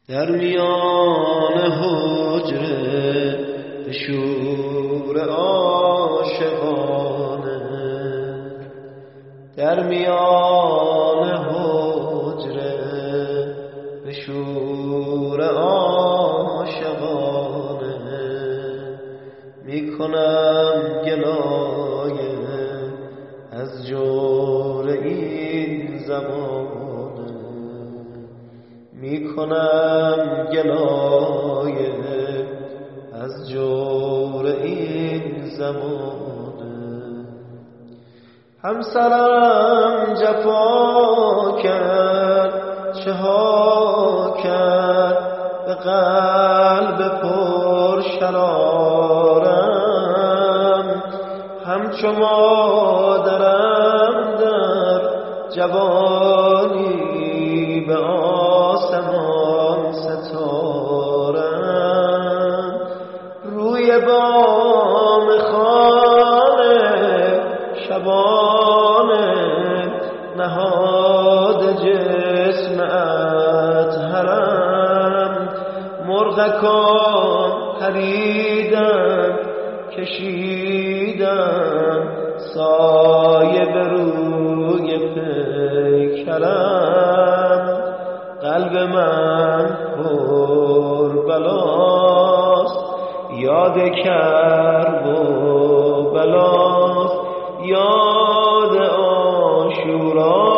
در میان حجره به شور عاشقانه، در میان حجره به شور عاشقانه میکنم گلایه از جور این زمانه، میکنم گلایه از جور این زمانه. همسرم جفا کرد، چه ها کرد به قلب پر شرارم، همچو مادرم در جوانی به آسمان ستارم، روی بام خانه شبانه نهاد جسم اطهرم، مرغکان پریدم کشیدم سایه به روی پیکرم، قلب من پر بلاست یاد کرب و بلاست، یاد عاشورا